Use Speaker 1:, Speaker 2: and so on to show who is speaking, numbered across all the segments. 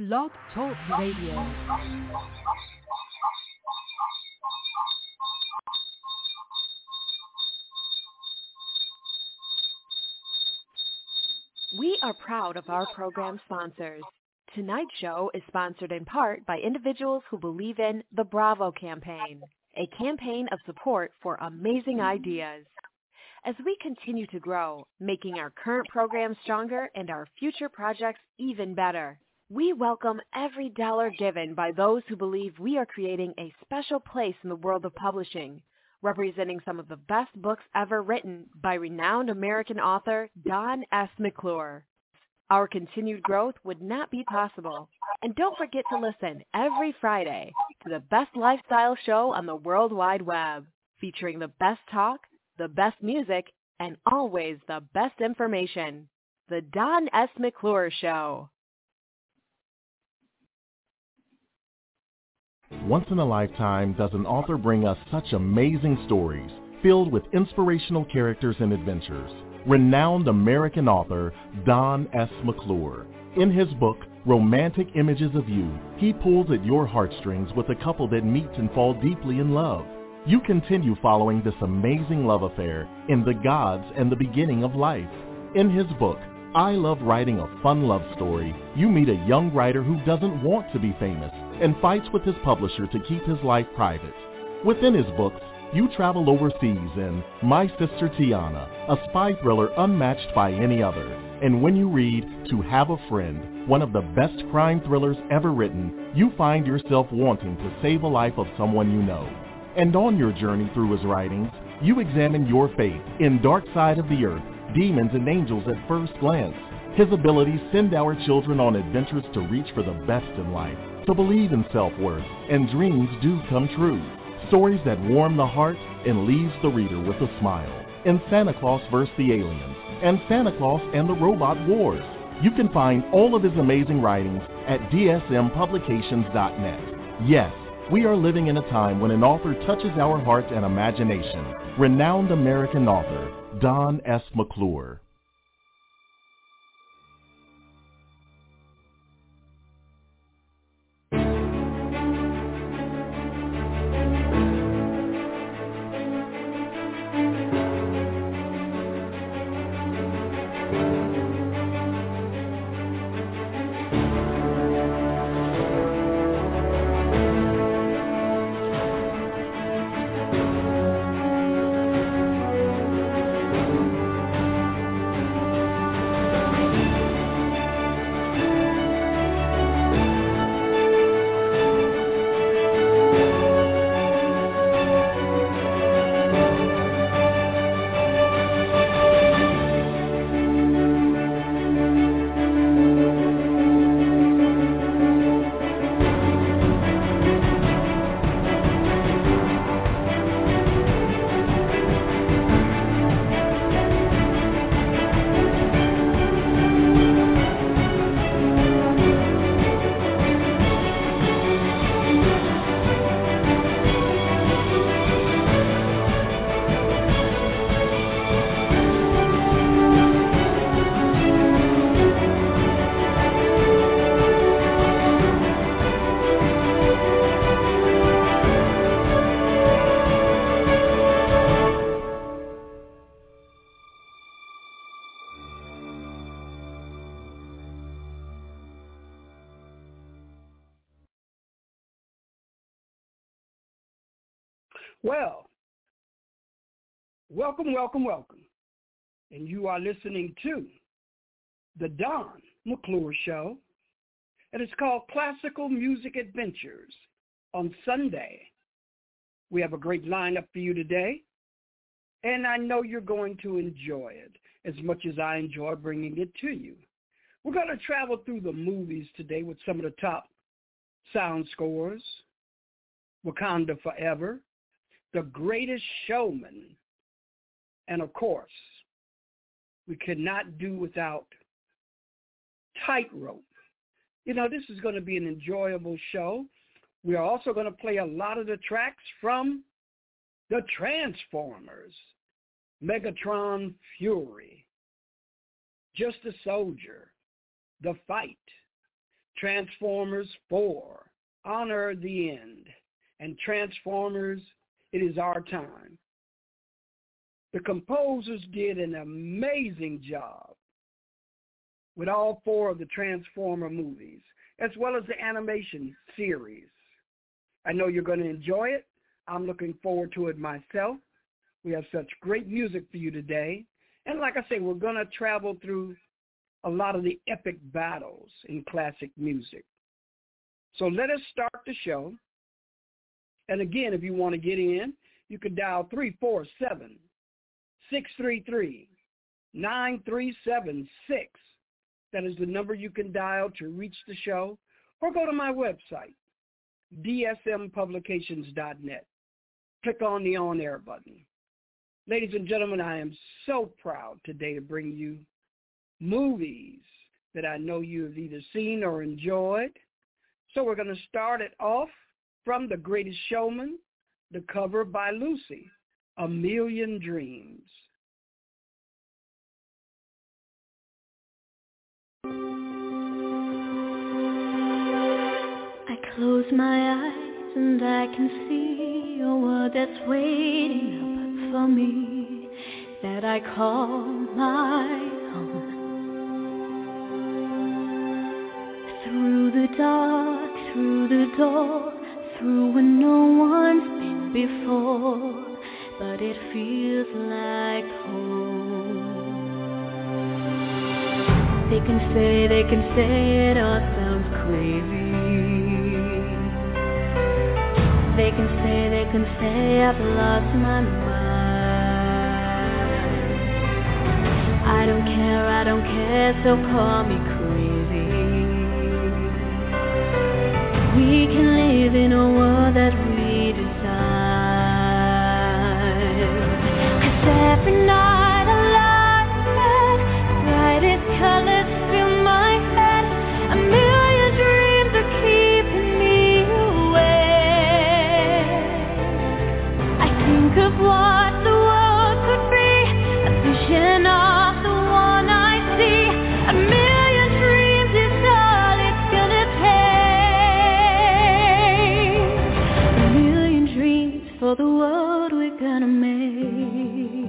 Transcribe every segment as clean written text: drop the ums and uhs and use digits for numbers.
Speaker 1: Blog Talk Radio. We are proud of our program sponsors. Tonight's show is sponsored in part by individuals who believe in the Bravo campaign, a campaign of support for amazing ideas. As we continue to grow, making our current programs stronger and our future projects even better, we welcome every dollar given by those who believe we are creating a special place in the world of publishing, representing some of the best books ever written by renowned American author Don S. McClure. Our continued growth would not be possible. And don't forget to listen every Friday to the best lifestyle show on the World Wide Web, featuring the best talk, the best music, and always the best information. The Don S. McClure Show.
Speaker 2: Once in a lifetime does an author bring us such amazing stories filled with inspirational characters and adventures. Renowned American author Don S. McClure. In his book, Romantic Images of You, he pulls at your heartstrings with a couple that meet and fall deeply in love. You continue following this amazing love affair in The Gods and the Beginning of Life. In his book, I Love Writing a Fun Love Story, you meet a young writer who doesn't want to be famous and fights with his publisher to keep his life private. Within his books, you travel overseas in My Sister Tiana, a spy thriller unmatched by any other. And when you read To Have a Friend, one of the best crime thrillers ever written, you find yourself wanting to save a life of someone you know. And on your journey through his writings, you examine your faith in Dark Side of the Earth, Demons and Angels at First Glance. His abilities send our children on adventures to reach for the best in life, to believe in self-worth, and dreams do come true. Stories that warm the heart and leaves the reader with a smile. In Santa Claus vs. the Aliens and Santa Claus and the Robot Wars. You can find all of his amazing writings at dsmpublications.net. Yes, we are living in a time when an author touches our heart and imagination. Renowned American author Don S. McClure.
Speaker 3: Well, welcome. And you are listening to the Don McClure Show. And it's called Classical Music Adventures on Sunday. We have a great lineup for you today. And I know you're going to enjoy it as much as I enjoy bringing it to you. We're going to travel through the movies today with some of the top sound scores. Wakanda Forever, The Greatest Showman, and of course, we could not do without Tightrope. You know, this is going to be an enjoyable show. We are also going to play a lot of the tracks from the Transformers, Megatron Fury, Just a Soldier, The Fight, Transformers 4, Honor the End, and Transformers, It Is Our Time. The composers did an amazing job with all 4 of the Transformer movies, as well as the animation series. I know you're going to enjoy it. I'm looking forward to it myself. We have such great music for you today. And like I say, we're going to travel through a lot of the epic battles in classic music. So let us start the show. And again, if you want to get in, you can dial 347-633-9376. That is the number you can dial to reach the show, or go to my website, dsmpublications.net. Click on the on-air button. Ladies and gentlemen, I am so proud today to bring you movies that I know you have either seen or enjoyed. So we're going to start it off from The Greatest Showman, the cover by Lucy, A Million Dreams.
Speaker 4: I close my eyes and I can see a world that's waiting up for me, that I call my own. Through the dark, through the door, through where no one's been before, but it feels like home. They can say it all sounds crazy. They can say I've lost my mind. I don't care, so call me crazy. We can live in a world that we design. 'Cause every night I lie in bed, brightest colors fill my head. A million dreams are keeping me awake. I think of what the world could be, a vision of the one I see. A million dreams is all it's gonna take. A million dreams for the world we're gonna make.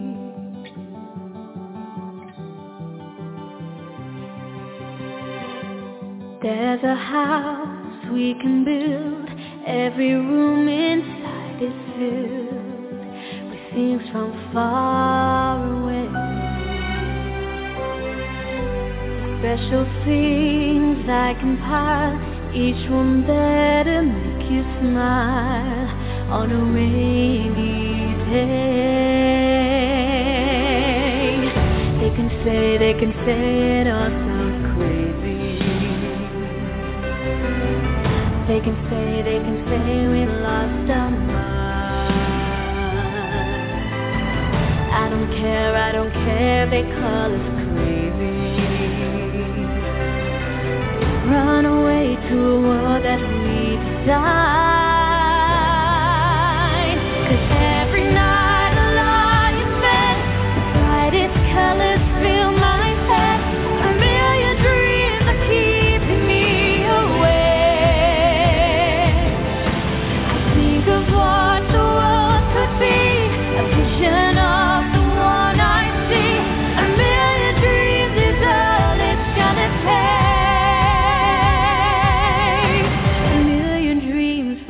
Speaker 4: There's a house we can build, every room inside is filled with things from far away. Special things I can pile, each one there to make you smile on a rainy day. They can say it all sounds crazy. They can say we lost our mind. I don't care, they call us crazy. Run away to a world that we design. 'Cause every night I lie in bed, the brightest colors fill my head. A million dreams are keeping me awake. I think of what the world could be, a vision of the one I see. A million dreams is all it's gonna take. A million dreams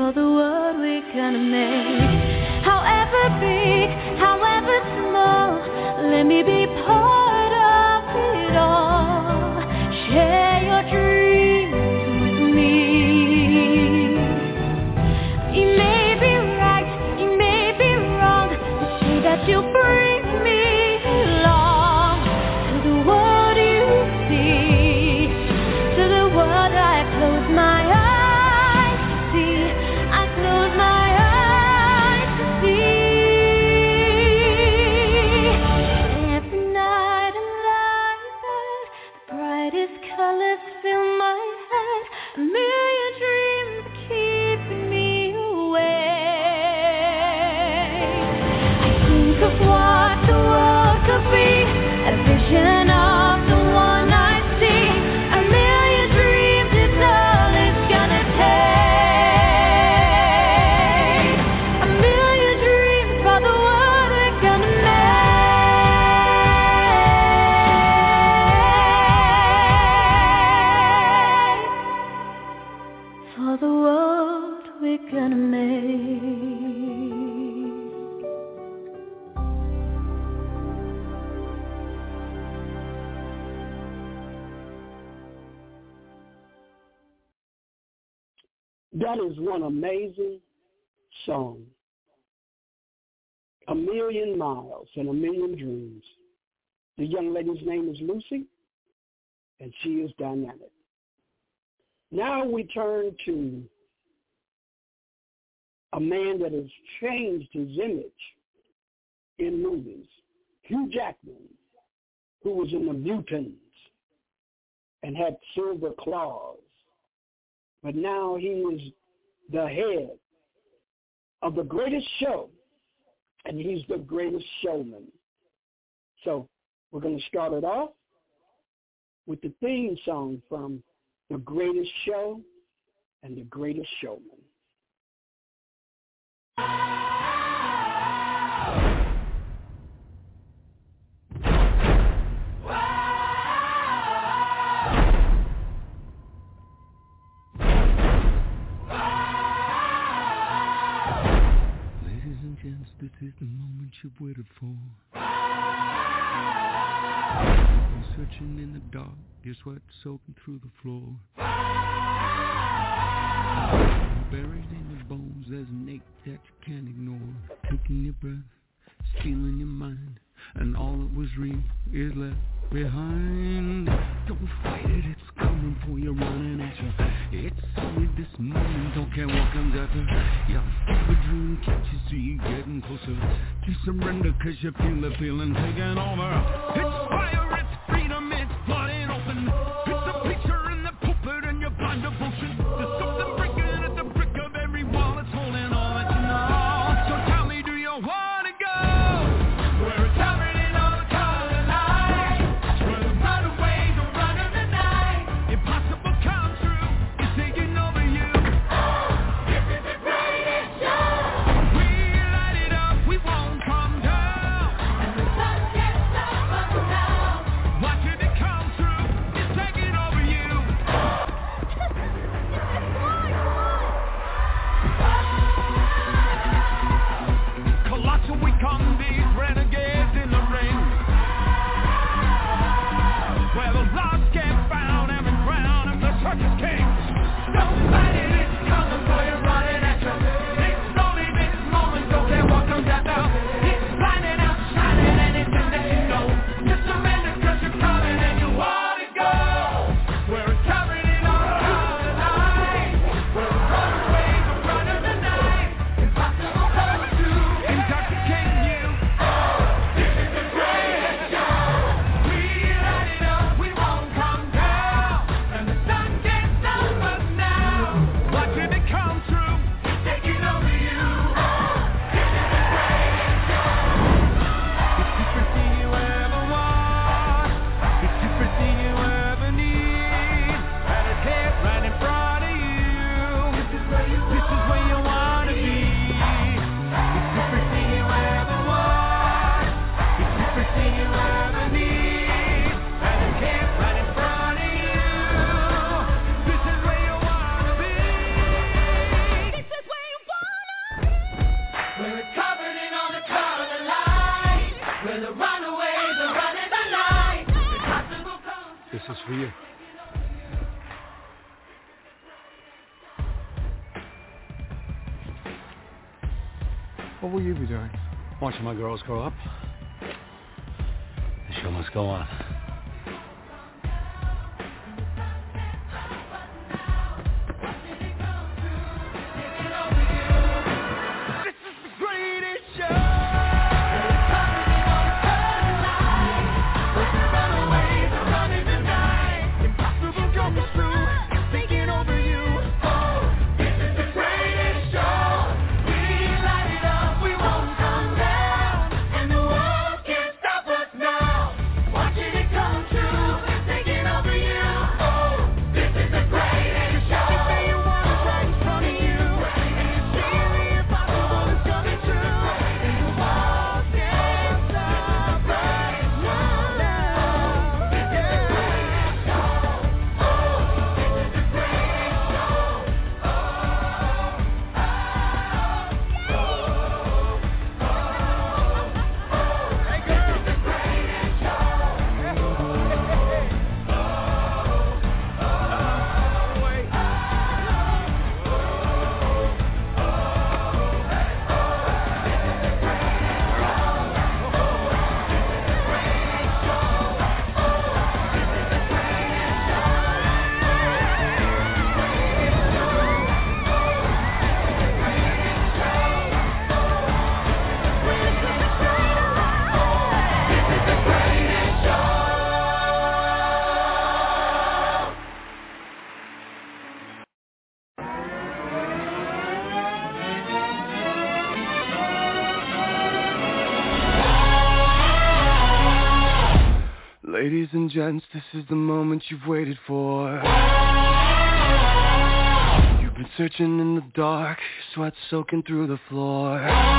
Speaker 4: for the world we're gonna make.
Speaker 3: That is one amazing song. A Million Miles and a Million Dreams. The young lady's name is Lucy, and she is dynamic. Now we turn to a man that has changed his image in movies. Hugh Jackman, who was in The Mutants and had silver claws. But now he is the head of the greatest show, and he's the greatest showman. So we're going to start it off with the theme song from The Greatest Show and The Greatest Showman.
Speaker 5: This is the moment you've waited for. You're searching in the dark, your sweat soaking through the floor. Buried in your bones, there's an ache that you can't ignore. Taking your breath, stealing your mind, and all that was real is left behind. Don't fight it, it's coming for you, running at you. It's only this moment, don't care what comes after. Your favorite dream catches you, getting closer to surrender, cause you feel the feeling taking over. It's fire, it's freedom, it's flooding open. It's a picture in the pulpit and your blind devotion. There's something breaking at the brick of every wall that's holding all that you know. So tell me, do you want to go where it's covered in all the color light, where the runaways are running the night? Impossible come true, it's taking over you. This is the greatest show. We light it up, we won't come down, and the sun can't stop us now. Watching it come true, it's taking over you. Colossal, we come, these renegades in the ring, where the lost get found, every crown of the circus king. Don't fight it, it's coming for you, running at you. It's only this moment, don't care what comes after. It's blinding out, shining, and it's in that you know. You surrender cause you're coming and you want to go where it's covered in all the color light, where the runaways are running the night. Impossible come to intoxicate you. This is the greatest show. We light it up, we won't come down, and the sun can't stop us now. Watching it come true, it's taking over you. This is the greatest show. It's everything you ever want, it's everything you ever need, and it's here right in front of you. This is where you want to be. It's everything you ever want, it's everything you ever need, and it's here right in front of you. This is where you want to be. This is where you want to be. Where it's covered in all the color light, where the runaways are running the night. Impossible comes. This is for you.
Speaker 6: What will you be doing?
Speaker 5: Watching my girls grow up. The show must go on. This is the greatest show. Runaways are running the night. Impossible comes true, taking over you. This is the greatest show. We light it up, we won't come down, and the world can't stop us now. Watching it
Speaker 7: Ladies and gents, this is the moment you've waited for. You've been searching in the dark, sweat soaking through the floor.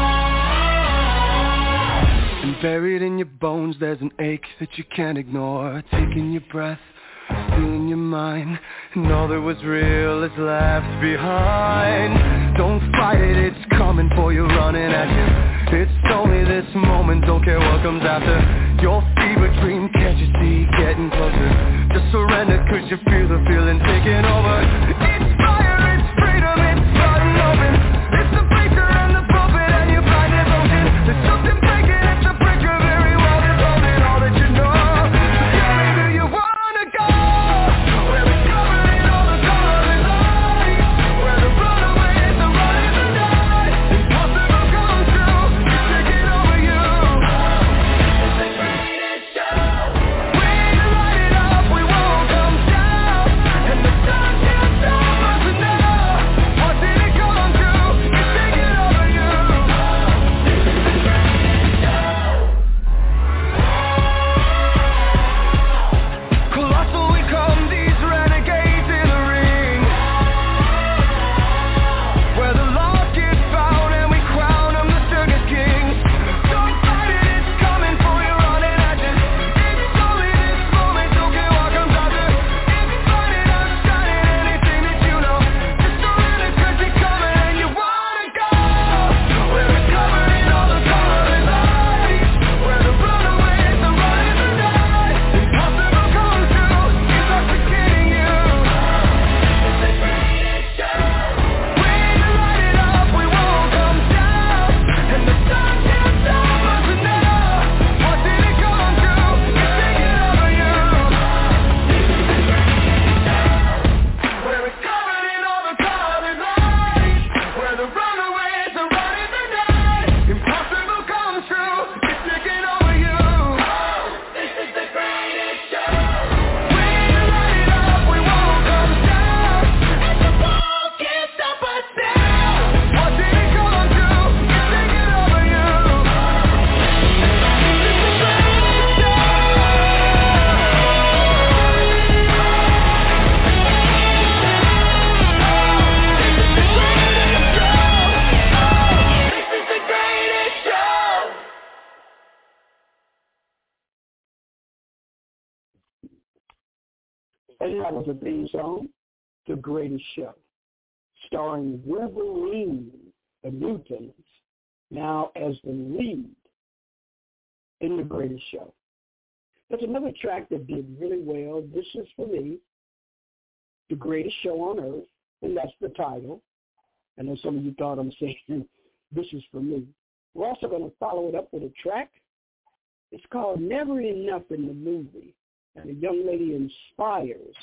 Speaker 7: And buried in your bones, there's an ache that you can't ignore. Taking your breath, feeling your mind, and all that was real is left behind. Don't fight it, it's coming for you, running at you. It's only this moment, don't care what comes after. Your fever dream, can't you see, getting closer. Just surrender, cause you feel the feeling taking over. It's fire, it's freedom, it's starting open. It's the breaker and the puppet and your blind devotion. There's something breaking at the break your very world is holding all that you know. So tell me, do you wanna go? Where it's covered in all the color and light, where the runaways are running the night. Impossible comes true, it's taking over you. It's the greatest show. We light it up, we won't come down, and the sun can't stop us now. What did it come to? It's taking over you. This is the greatest show. Colossal we come, these renegades in the ring, where the lost get found and we crown them the circus kings. Don't fight it, it's coming for you, running at you. It's only this moment, don't care what comes after. It's burning, outshining anything that you know. Just surrender, cause it's coming and you wanna go. Where it's covered in all the color and light, where the runaways are running the night. Impossible comes true, intoxicating you. It's the greatest show. We light it up, we won't come down, and the sun can't stop us now. What did it come to? It's taking over you. This is the greatest show. Where it's covered in all the color and light, where the runaways are running the night. Impossible comes true, it's taking over you. This is the greatest show. We light it up, we won't come down, and the walls can't stop us now. What did it come to? It's taking over you. This is the greatest show. This is the greatest show.
Speaker 3: And that was a theme song, The Greatest Show, starring Wolverine, the Mutants, now as the lead in The Greatest Show. There's another track that did really well. This is for me, The Greatest Show on Earth, and that's the title. I know some of you thought I'm saying, this is for me. We're also going to follow it up with a track. It's called Never Enough in the Movie. And a young lady inspires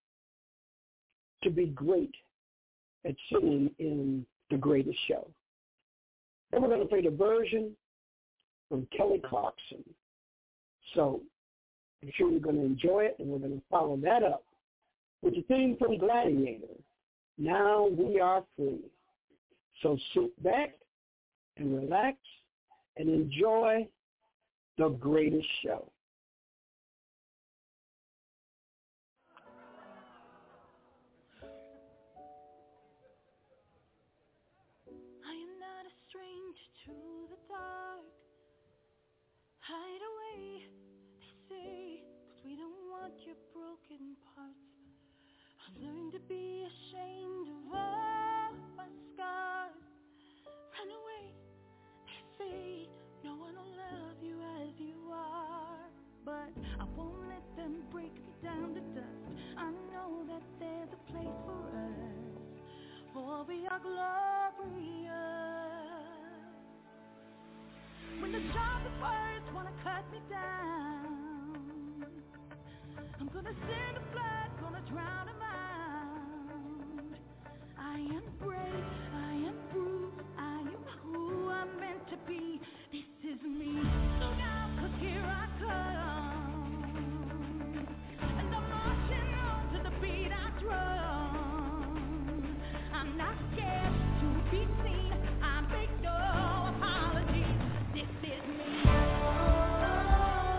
Speaker 3: to be great at singing in The Greatest Show. Then we're going to play the version from Kelly Clarkson. So I'm sure you're going to enjoy it, and we're going to follow that up with the theme from Gladiator, Now We Are Free. So sit back and relax and enjoy The Greatest Show.
Speaker 4: I am not a stranger to the dark. Hide away, they say, 'cause we don't want your broken parts. I've learned to be ashamed of all my scars. Run away, they say, no one will love you as you are. But I won't let them break me down to dust. I know that there's a place for us, for we are glorious. When the sharpest words wanna cut me down, I'm gonna send the blood, gonna drown them out. I am brave, I am bruised, I am who I'm meant to be. This is me. Look out, 'cause here I come, and I'm marching on to the beat I drum. I'm not scared to be seen, I make no apologies. This is me.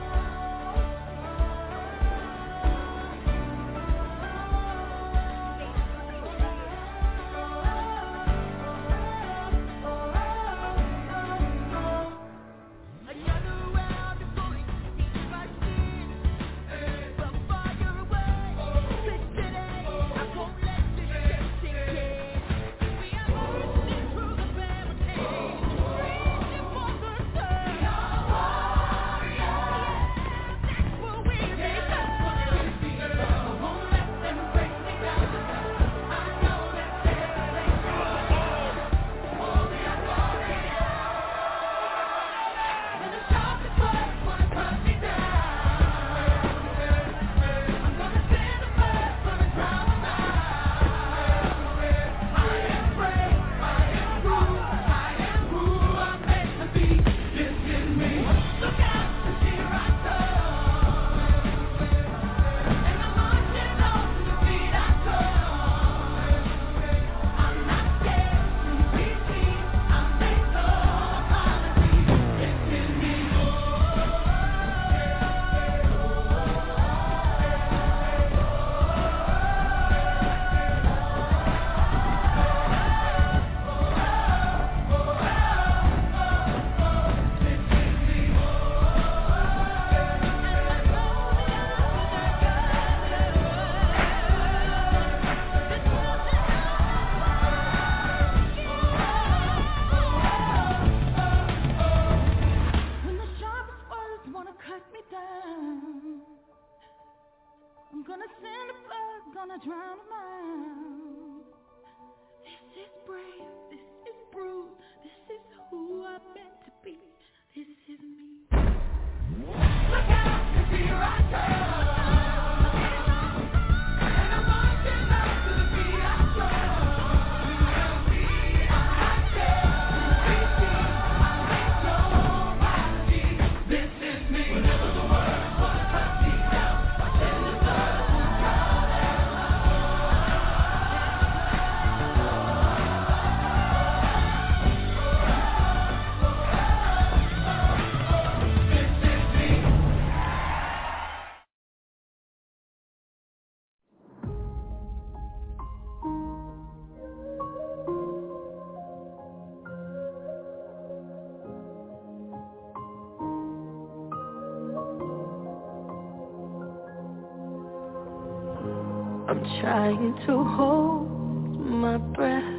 Speaker 4: I'm trying to hold my breath.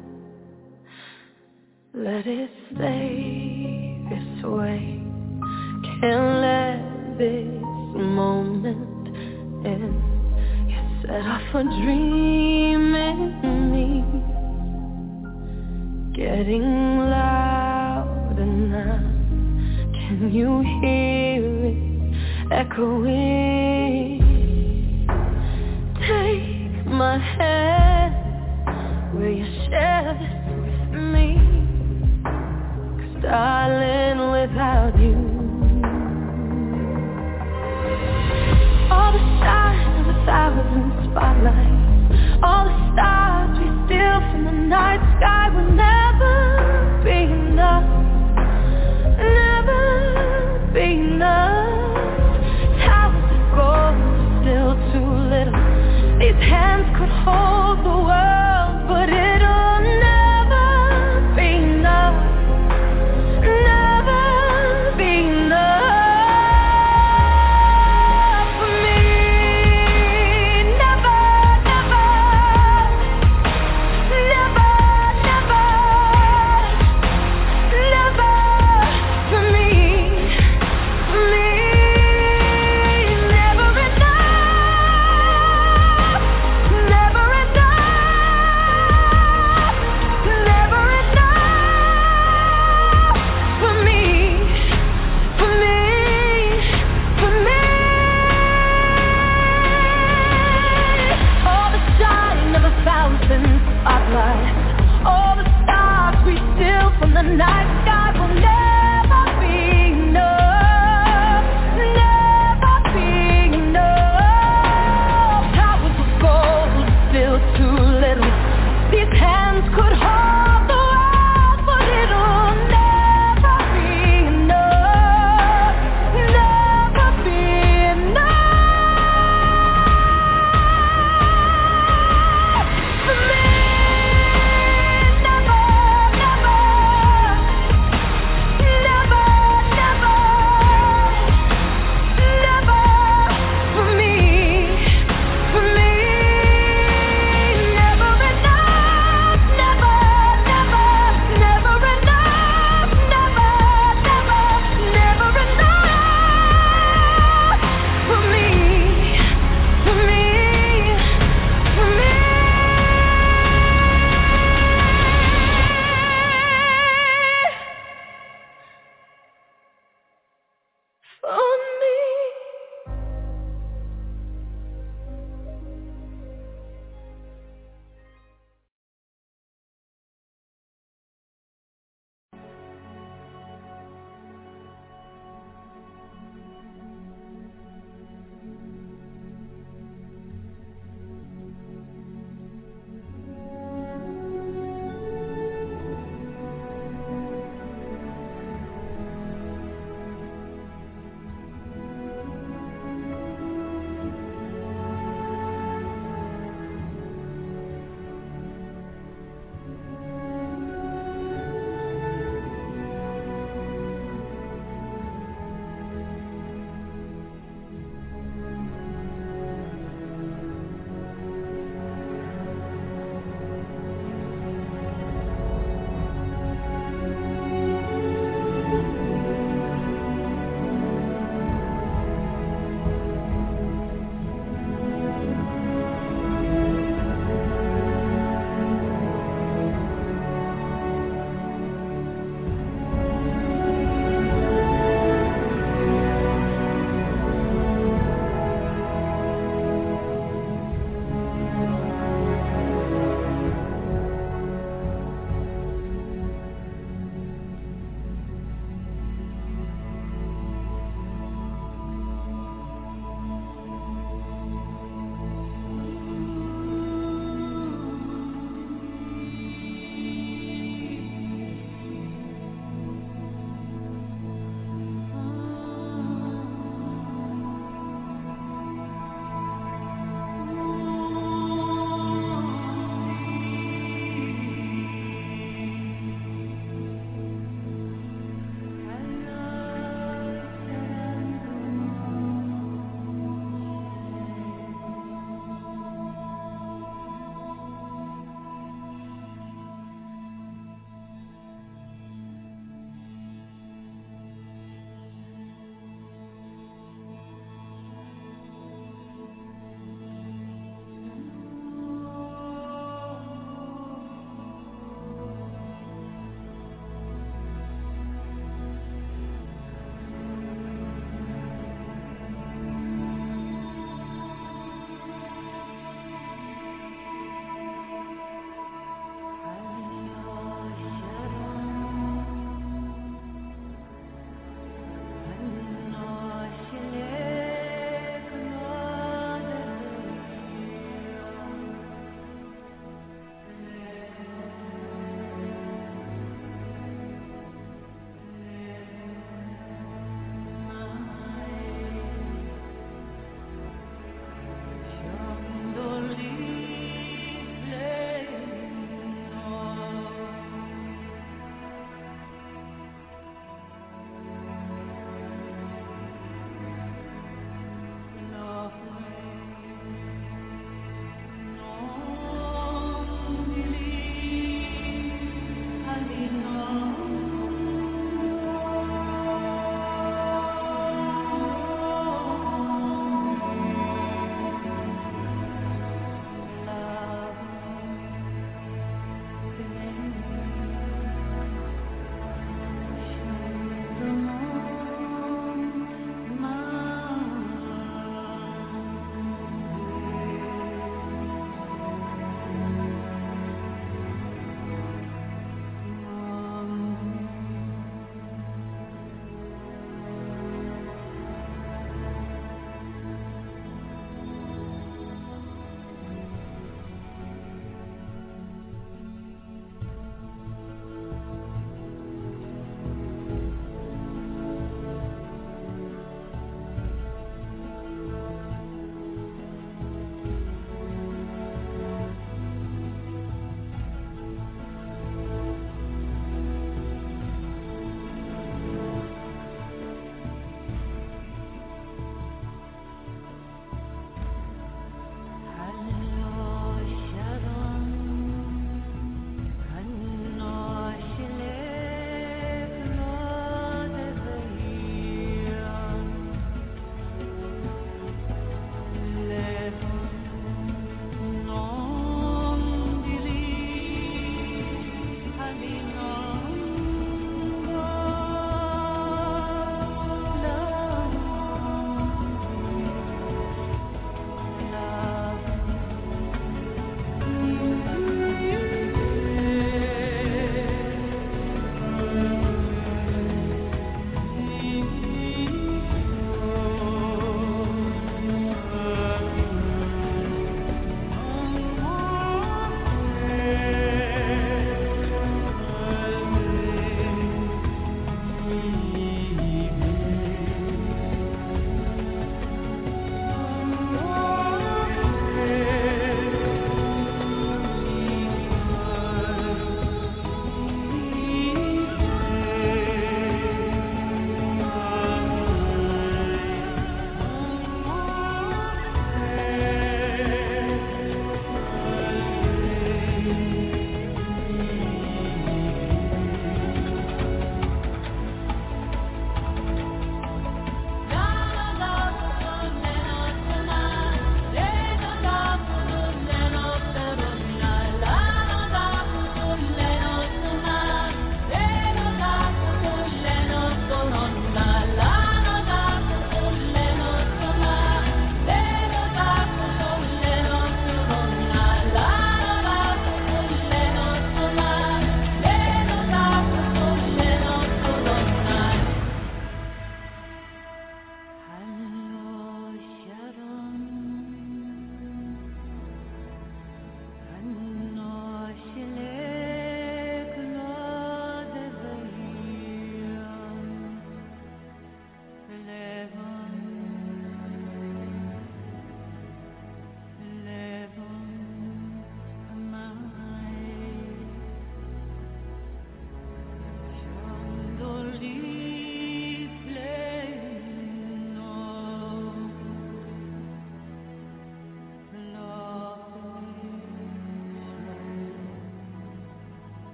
Speaker 4: Let it stay this way. Can't let this moment end. You set off a dream in me, getting louder now. Can you hear it echoing? Take my hand, will you share this with me? 'Cause darling, without you, all the shine of 1,000 spotlights, all the stars we steal from the night sky will never be enough, never be enough. Towers of gold, still too little. These hands could hold the world, but it'll never be enough, never be enough for me. Never,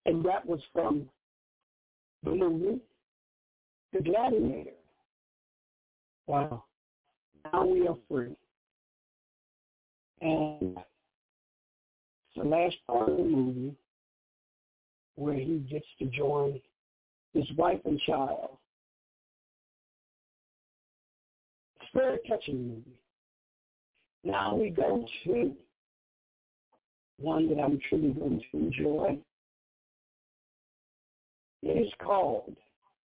Speaker 3: And that was from the movie The Gladiator. Wow. Now we are free. And the last part of the movie where he gets to join his wife and child. It's a very touching movie. Now we go to one that I'm truly going to enjoy. It is called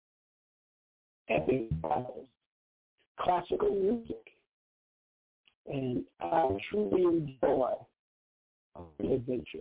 Speaker 3: Epic Battles, Classical Music. And I truly enjoy the adventure.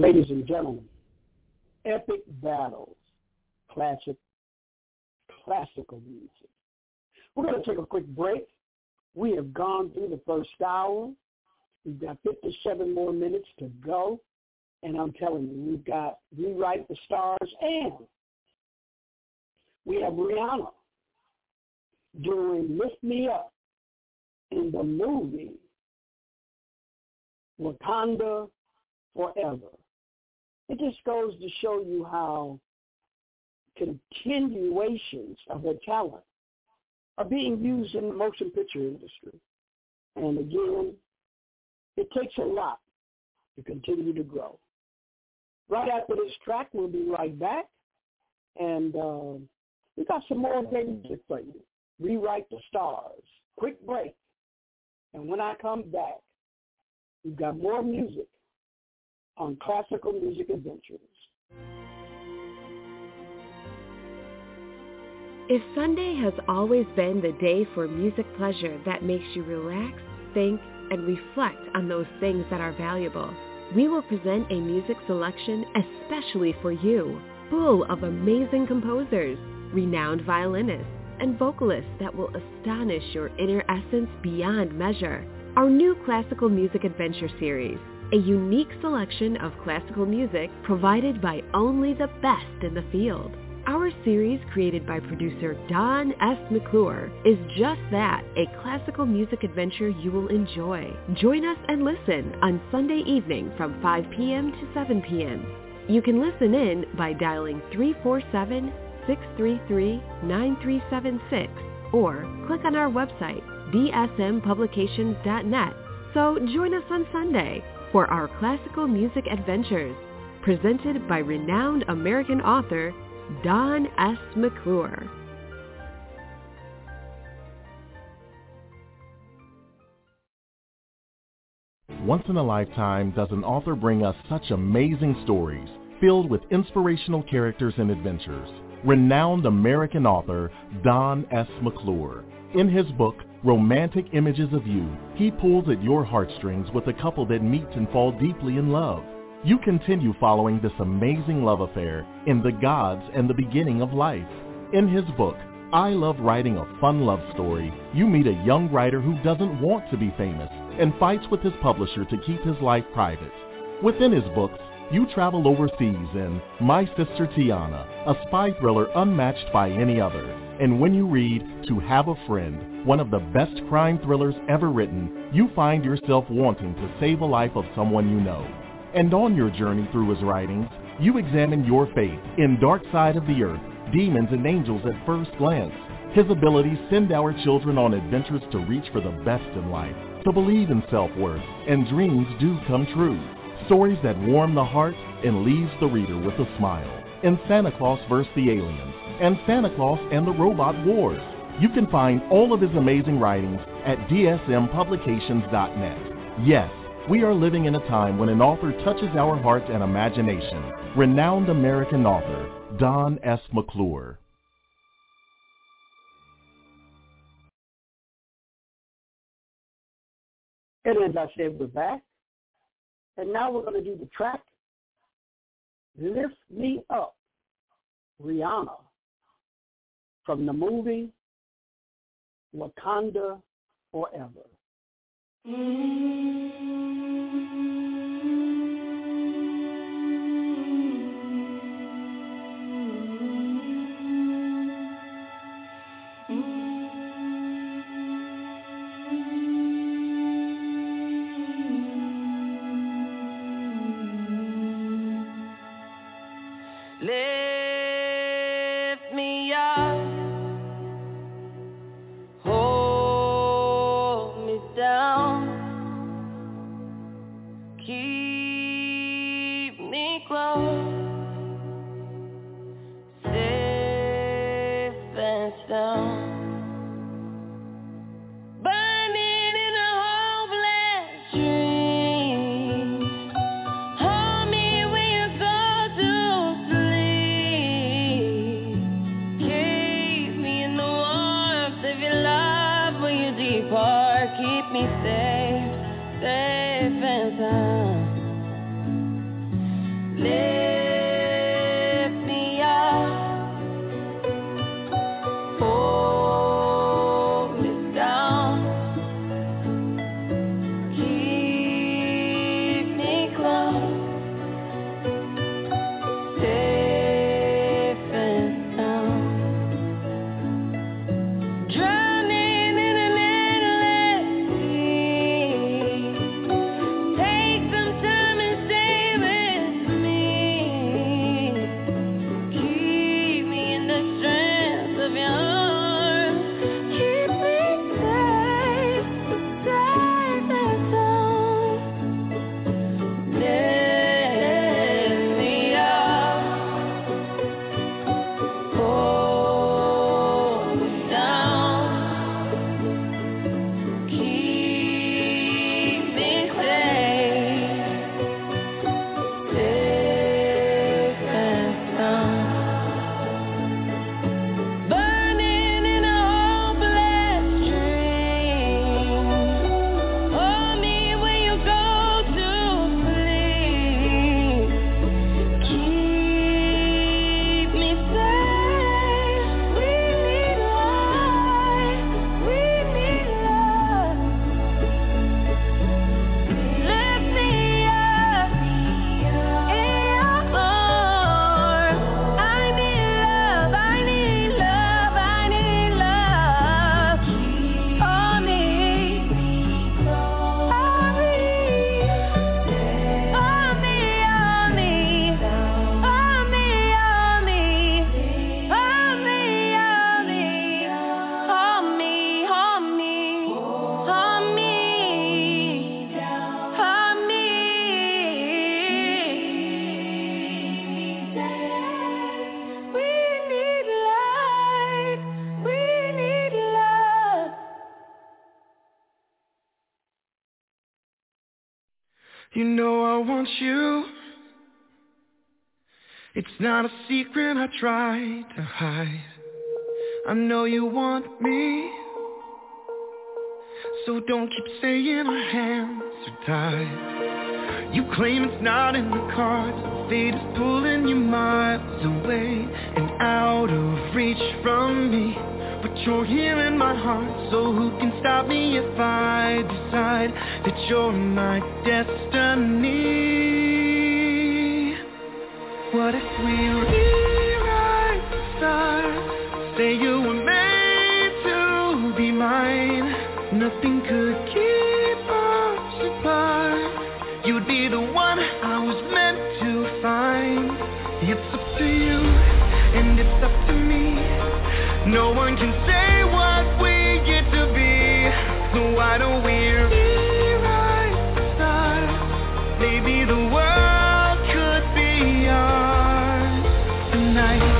Speaker 3: Ladies and gentlemen, epic battles, classical music. We're going to take a quick break. We have gone through the first hour. We've got 57 more minutes to go. And I'm telling you, we've got Rewrite the Stars, and we have Rihanna doing Lift Me Up in the movie Wakanda Forever. It just goes to show you how continuations of her talent are being used in the motion picture industry. And again, it takes a lot to continue to grow. Right after this track, we'll be right back. And we got some more great music for you. Rewrite the Stars. Quick break. And when I come back, we've got more music on Classical Music Adventures.
Speaker 1: If Sunday has always been the day for music pleasure that makes you relax, think, and reflect on those things that are valuable, we will present a music selection especially for you, full of amazing composers, renowned violinists, and vocalists that will astonish your inner essence beyond measure. Our new Classical Music Adventure series, a unique selection of classical music provided by only the best in the field. Our series, created by producer Don S. McClure, is just that, a classical music adventure you will enjoy. Join us and listen on Sunday evening from 5 p.m. to 7 p.m. You can listen in by dialing 347-633-9376 or click on our website, dsmpublications.net. So join us on Sunday for our Classical Music Adventures, presented by renowned American author Don S. McClure.
Speaker 2: Once in a lifetime does an author bring us such amazing stories filled with inspirational characters and adventures. Renowned American author Don S. McClure. In his book, Romantic Images of You, he pulls at your heartstrings with a couple that meets and fall deeply in love. You continue following this amazing love affair in The Gods and the Beginning of Life. In his book, I Love Writing a Fun Love Story, you meet a young writer who doesn't want to be famous and fights with his publisher to keep his life private. Within his books, you travel overseas in My Sister Tiana, a spy thriller unmatched by any other. And when you read To Have a Friend, one of the best crime thrillers ever written, you find yourself wanting to save a life of someone you know. And on your journey through his writings, you examine your faith in Dark Side of the Earth, Demons and Angels at First Glance. His abilities send our children on adventures to reach for the best in life, to believe in self-worth, and dreams do come true. Stories that warm the heart and leaves the reader with a smile. In Santa Claus vs. the Aliens and Santa Claus and the Robot Wars. You can find all of his amazing writings at dsmpublications.net. Yes, we are living in a time when an author touches our hearts and imagination. Renowned American author Don S. McClure.
Speaker 3: And as I said, we're back. And now we're going to do the track, Lift Me Up, Rihanna, from the movie Wakanda Forever.
Speaker 7: Lift me up, hold me down, keep me close, safe and sound. Burning in a hopeless dream, hold me when you go to sleep. Keep me in the warmth of your love when you depart. Keep me safe, safe and sound. You know I want you. It's not a secret I try to hide. I know you want me, so don't keep saying our hands are tied. You claim it's not in the cards. Fate is pulling you miles away and out of reach from me. But you're here in my heart, so who can stop me if I decide that you're my destiny? What if we rewrite the stars? Say you were made to be mine. Nothing could keep us apart. You'd be the one I was meant to find. It's up to you, and it's up to me. No one can say what we get to be. So why don't we rewrite the stars? Maybe the world could be ours tonight.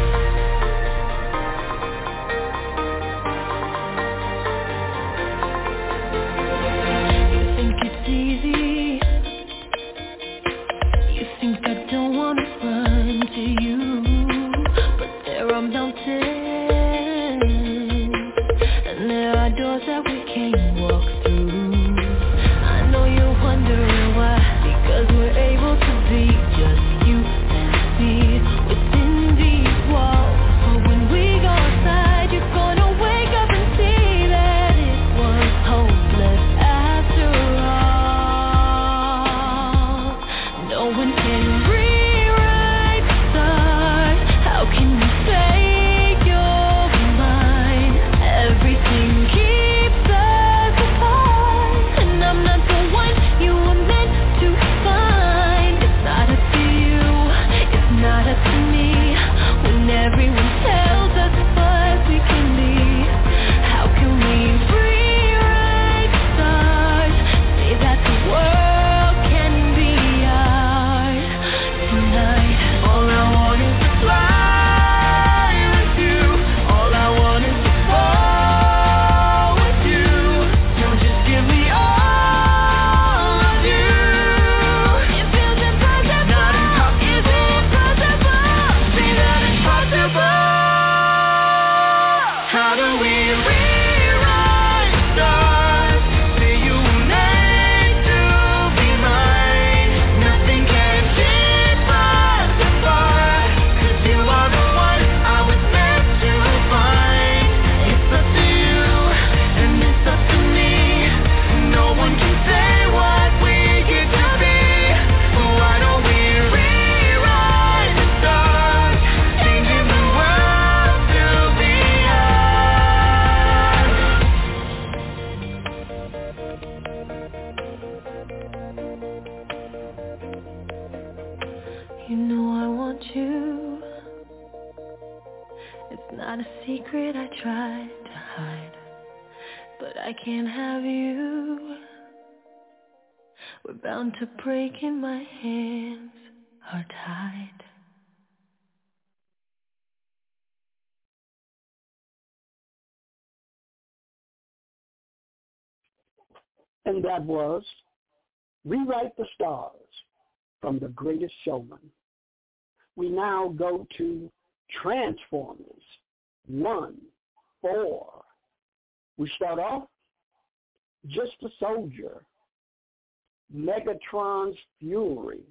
Speaker 7: To break and my hands are tied.
Speaker 3: And that was Rewrite the Stars from The Greatest Showman. We now go to Transformers 1-4. We start off Just a Soldier, Megatron's Fury,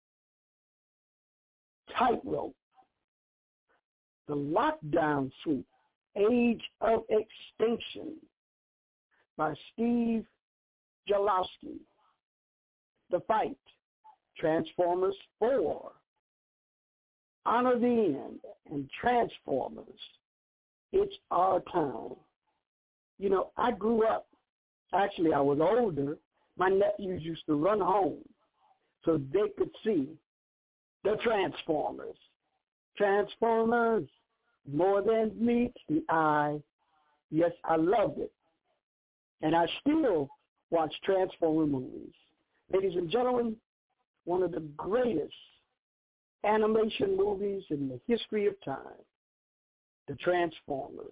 Speaker 3: Tightrope, The Lockdown Suite, Age of Extinction by Steve Jalowski, The Fight, Transformers 4, Honor the End, and Transformers, It's Our Time. You know, I grew up, actually I was older, my nephews used to run home so they could see the Transformers. Transformers, more than meets the eye. Yes, I loved it. And I still watch Transformer movies. Ladies and gentlemen, one of the greatest animation movies in the history of time, the Transformers.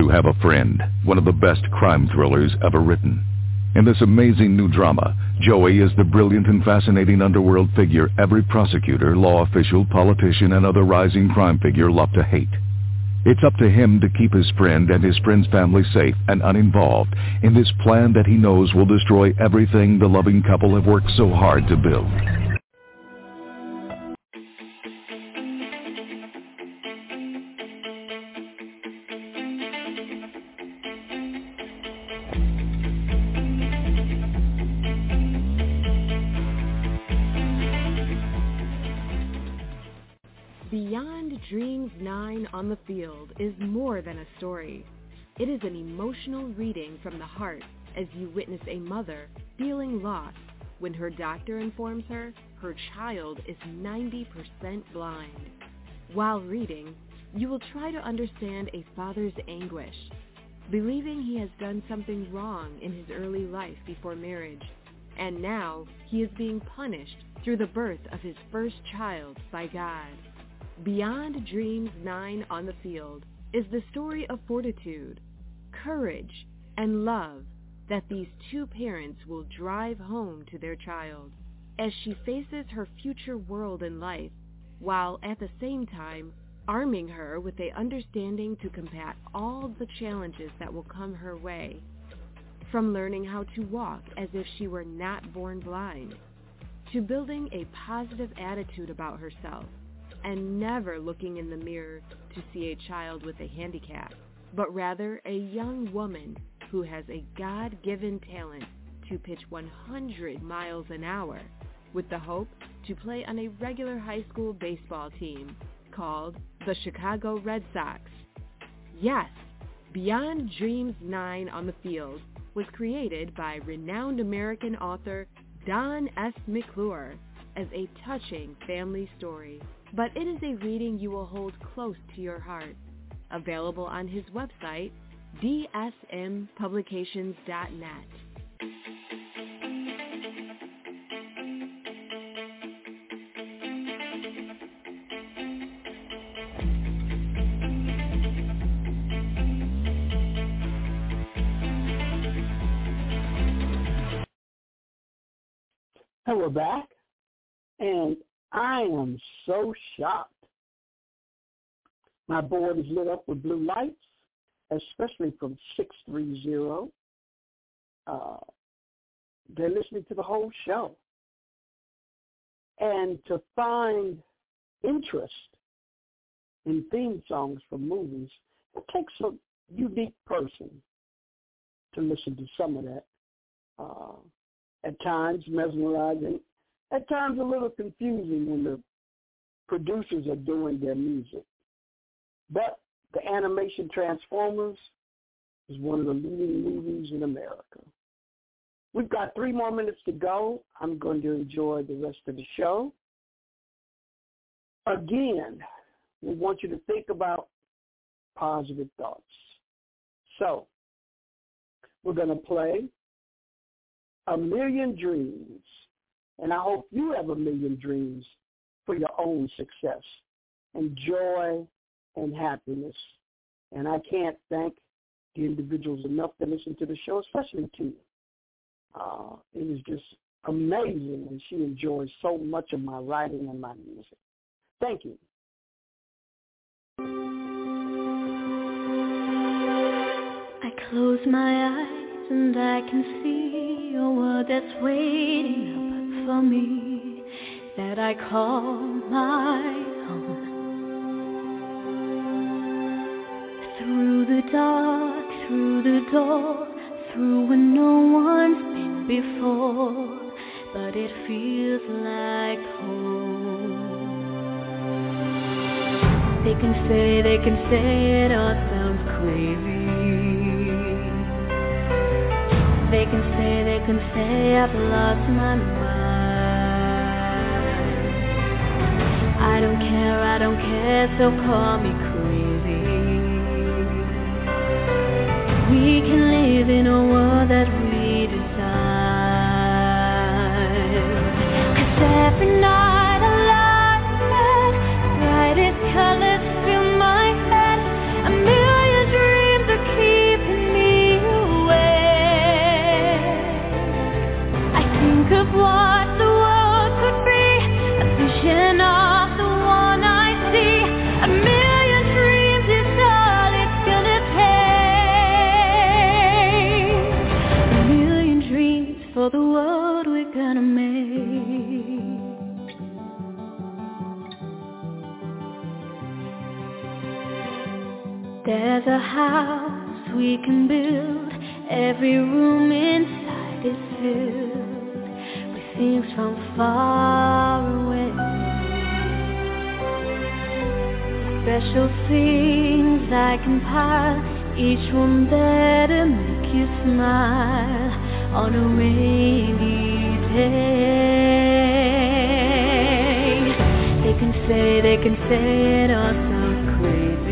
Speaker 8: You Have a Friend, one of the best crime thrillers ever written. In this amazing new drama, Joey is the brilliant and fascinating underworld figure every prosecutor, law official, politician, and other rising crime figure love to hate. It's up to him to keep his friend and his friend's family safe and uninvolved in this plan that he knows will destroy everything the loving couple have worked so hard to build.
Speaker 1: Beyond Dreams 9 on the Field is more than a story. It is an emotional reading from the heart as you witness a mother feeling lost when her doctor informs her her child is 90% blind. While reading, you will try to understand a father's anguish, believing he has done something wrong in his early life before marriage, and now he is being punished through the birth of his first child by God. Beyond Dreams 9 on the Field is the story of fortitude, courage, and love that these two parents will drive home to their child as she faces her future world and life, while at the same time arming her with an understanding to combat all the challenges that will come her way. From learning how to walk as if she were not born blind, to building a positive attitude about herself, and never looking in the mirror to see a child with a handicap, but rather a young woman who has a God-given talent to pitch 100 miles an hour with the hope to play on a regular high school baseball team called the Chicago Red Sox. Yes, Beyond Dreams 9 on the Field was created by renowned American author Don S. McClure as a touching family story. But it is a reading you will hold close to your heart. Available on his website, dsmpublications.net.
Speaker 3: And we're back, and I am so shocked. My board is lit up with blue lights, especially from 630. They're listening to the whole show. And to find interest in theme songs for movies, it takes a unique person to listen to some of that. At times mesmerizing, at times a little confusing when the producers are doing their music. But the animation Transformers is one of the leading movies in America. We've got 3 more minutes to go. I'm going to enjoy the rest of the show. Again, we want you to think about positive thoughts. So, we're going to play A Million Dreams. And I hope you have a million dreams for your own success and joy and happiness. And I can't thank the individuals enough that listen to the show, especially Tina. It is just amazing, and she enjoys so much of my writing and my music. Thank you.
Speaker 4: I close my eyes and I can see a world that's waiting up for me, that I call my own. Through the dark, through the door, through when no one's been before, but it feels like home. They can say it all sounds crazy. They can say I've lost my mind. I don't care, so call me crazy. We can live in a world that we design. 'Cause every night I lie in bed, brightest colors fill my head. A million dreams are keeping of what the world could be, a vision of the one I see. A million dreams is all it's gonna take. A million dreams for the world we're gonna make. There's a house we can build, every room inside is filled with things from far away. Special things I can pass, each one there to make you smile on a rainy day. They can say it all sounds crazy.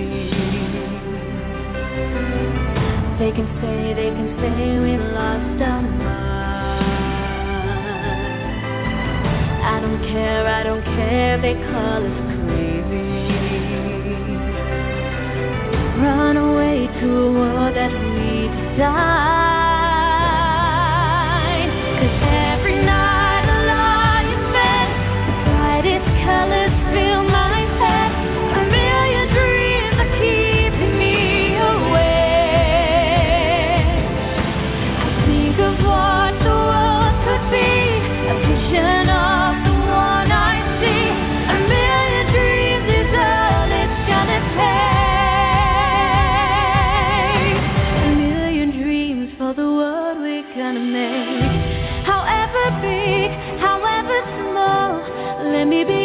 Speaker 4: They can say we lost our mind. I don't care, they call us crazy. Run away to a world that we design. 'Cause every night along your bed, the brightest colors fill my head. A million dreams are keeping me awake. I think of what the world could be, a vision of the one I see. A million dreams is all it's gonna take. A million dreams for the world we're gonna make. However big, however small, let me be